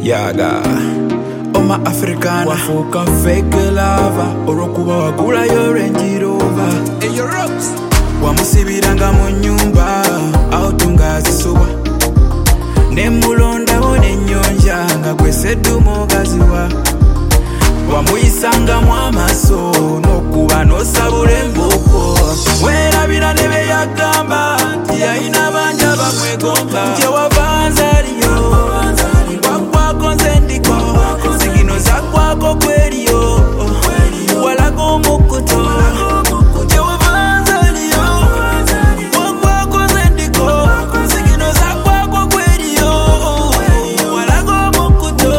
Yaga Oma Africana wafuka fake lava orokuba wagula yo Range Rover Eyo rocks wamusibiranga mu nyumba autunga zisuba nemulonda wone nyonja nga kweseddu mugaziwa wamuyisanga mu amaso nokuba nosabula emboko werabira ne beyagamba nti yayina banja bamwegomba nti wavanzaliyo wakwako nze ndiko zigino zakwako kweriyo walaga omukuto nti wavanzaliyo wakwako nze ndiko zigino zakwako kweriyo walaga omukuto.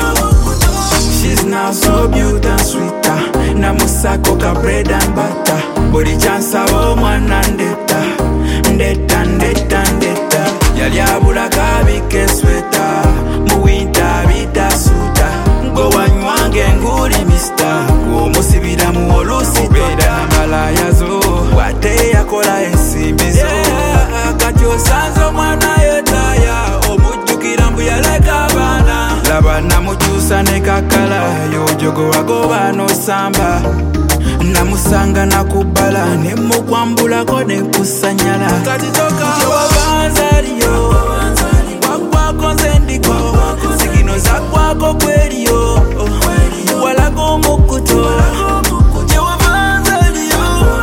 She's now so beautiful and sweeter namusako ka bread and butter buli chansa omwana ndeta ndeta ndeta ndeta yali abulaka bikesweta mu winter bitasuta ngo wanywange nguli mister omusibira mu olusi beda mbalayazo wate yakola ensimbizo kati osanze omwana yetaya omujjukira mbu yaleka abaana laba namukyusa ne kakala yojogo wagoba nosamba namusanga nakubala nemukwambulako nekusanyala kati toka wavanzaliyo wakwako nze ndiko zigino zakwako kweriyo walaga omukuto nti wavanzaliyo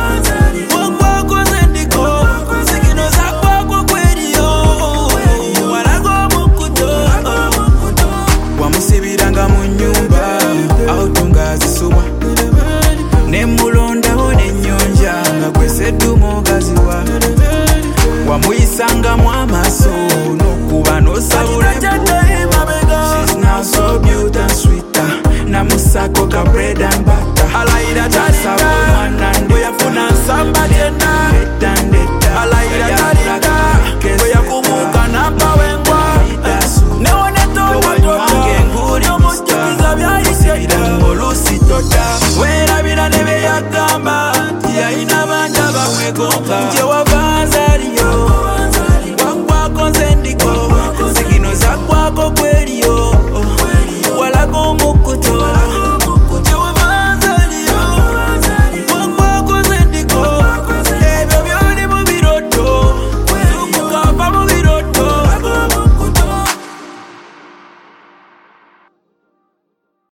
wakwako nze ndiko zigino zakwako kweriyo walaga omukuto wamusibiranga mu nyumba autunga zisuba nemulondawo nenyonja nga kweseddu mugaziwa wamuyisanga mu amaso nokuba nosabula She's now so beautiful and sweeter namusako ka bread and butter alayira talika bwe yafuna nsamba gyena alayira talika bwe yakumuka namba wengwa newonetonomujukiza byayiseta olusi tota werabira ne beyagamba nti yayina banja bamwegomba nti wavanzaliyo